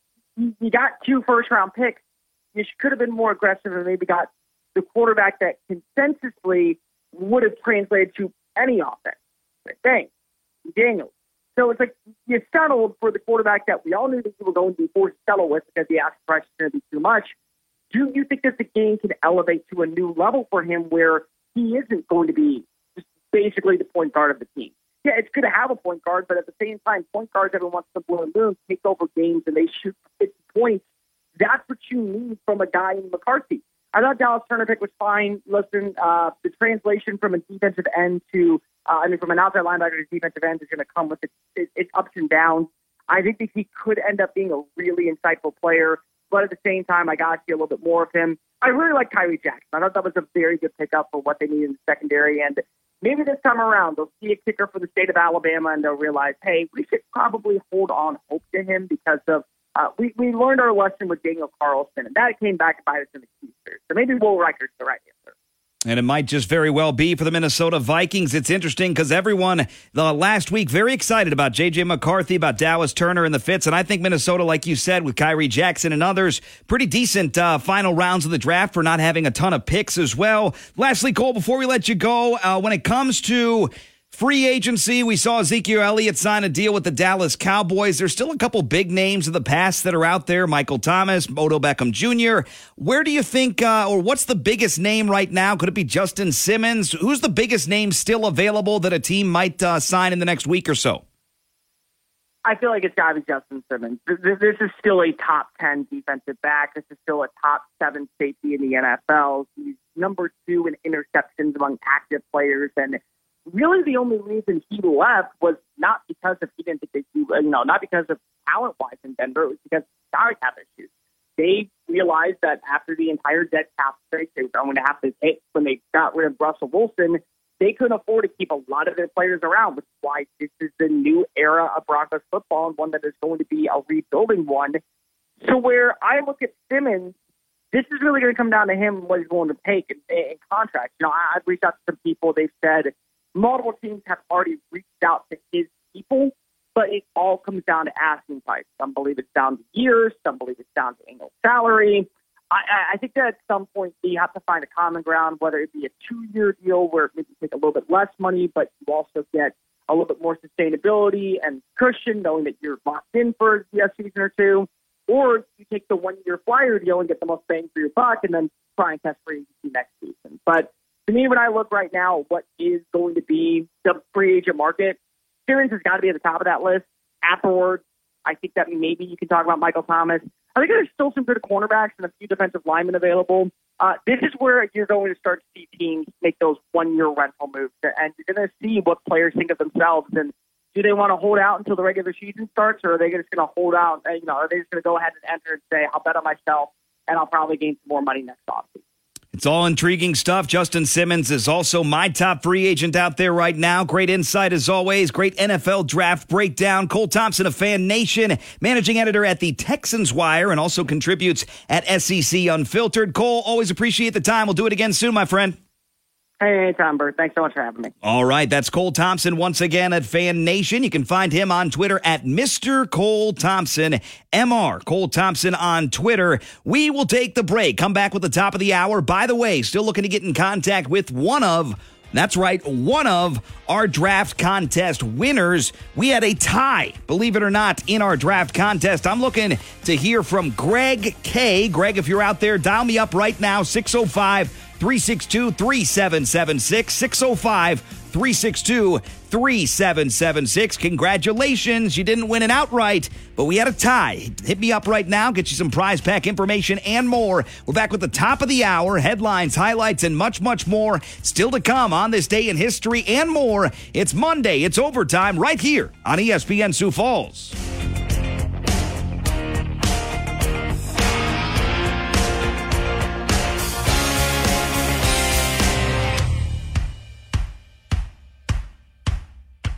you got two first-round picks. You could have been more aggressive and maybe got the quarterback that consensusly would have translated to any offense. Thanks, Daniels. So it's like you settled for the quarterback that we all knew that you were going to be forced to settle with because the asking price is going to be too much. Do you think that the game can elevate to a new level for him where he isn't going to be just basically the point guard of the team? Yeah, it's good to have a point guard, but at the same time, point guards, everyone wants to blow a moon, take over games, and they shoot fifty points. That's what you need from a guy in McCarthy. I thought Dallas Turner pick was fine. Listen, uh, the translation from a defensive end to, uh, I mean, from an outside linebacker to defensive end is going to come with its, its, its ups and downs. I think that he could end up being a really insightful player, but at the same time, I got to see a little bit more of him. I really like Kyrie Jackson. I thought that was a very good pickup for what they need in the secondary, and maybe this time around they'll see a kicker for the state of Alabama and they'll realize, hey, we should probably hold on hope to him because of uh, we, we learned our lesson with Daniel Carlson, and that came back to bite us in the teeth. So maybe Will Reicher's the right answer. And it might just very well be for the Minnesota Vikings. It's interesting because everyone the last week very excited about J J McCarthy, about Dallas Turner and the Fitz. And I think Minnesota, like you said, with Kyrie Jackson and others, pretty decent uh, final rounds of the draft for not having a ton of picks as well. Lastly, Cole, before we let you go, uh, when it comes to free agency, we saw Ezekiel Elliott sign a deal with the Dallas Cowboys. There's still a couple big names of the past that are out there. Michael Thomas, Odell Beckham Junior Where do you think, uh, or what's the biggest name right now? Could it be Justin Simmons? Who's the biggest name still available that a team might uh, sign in the next week or so? I feel like it's got to be Justin Simmons. This, this is still a top ten defensive back. This is still a top seven safety in the N F L. He's number two in interceptions among active players, and really the only reason he left was not because of he didn't think they do, you know, not because of talent-wise in Denver. It was because of salary cap issues. They realized that after the entire dead cap space they were going to have to hit when they got rid of Russell Wilson, they couldn't afford to keep a lot of their players around, which is why this is the new era of Broncos football and one that is going to be a rebuilding one. So where I look at Simmons, this is really going to come down to him what he's willing to take in, in contracts. You know, I've reached out to some people. They've said multiple teams have already reached out to his people, but it all comes down to asking price. Some believe it's down to years. Some believe it's down to annual salary. I, I think that at some point you have to find a common ground, whether it be a two-year deal where maybe you take a little bit less money, but you also get a little bit more sustainability and cushion, knowing that you're locked in for a season or two, or you take the one-year flyer deal and get the most bang for your buck and then try and test free agency next season. But to me, when I look right now, what is going to be the free agent market, Simmons has got to be at the top of that list. Afterwards, I think that maybe you can talk about Michael Thomas. I think there's still some good cornerbacks and a few defensive linemen available. Uh, this is where you're going to start to see teams make those one-year rental moves, and you're going to see what players think of themselves. And do they want to hold out until the regular season starts, or are they just going to hold out? You know, are they just going to go ahead and enter and say, "I'll bet on myself, and I'll probably gain some more money next offseason"? It's all intriguing stuff. Justin Simmons is also my top free agent out there right now. Great insight as always. Great N F L draft breakdown. Cole Thompson of Fan Nation, managing editor at the Texans Wire, and also contributes at S E C Unfiltered. Cole, always appreciate the time. We'll do it again soon, my friend. Hey, Tom Burt. Thanks so much for having me. All right, that's Cole Thompson once again at Fan Nation. You can find him on Twitter at Mister Cole Thompson, M R Cole Thompson on Twitter. We will take the break. Come back with the top of the hour. By the way, still looking to get in contact with one of, that's right, one of our draft contest winners. We had a tie, believe it or not, in our draft contest. I'm looking to hear from Greg K. Greg, if you're out there, dial me up right now, six oh five, three six two, three seven seven six, six oh five, three six two, three seven seven six. Congratulations, you didn't win it outright, but we had a tie. Hit me up right now, get you some prize pack information and more. We're back with the top of the hour, headlines, highlights, and much, much more still to come on this day in history and more. It's Monday, it's overtime right here on E S P N Sioux Falls.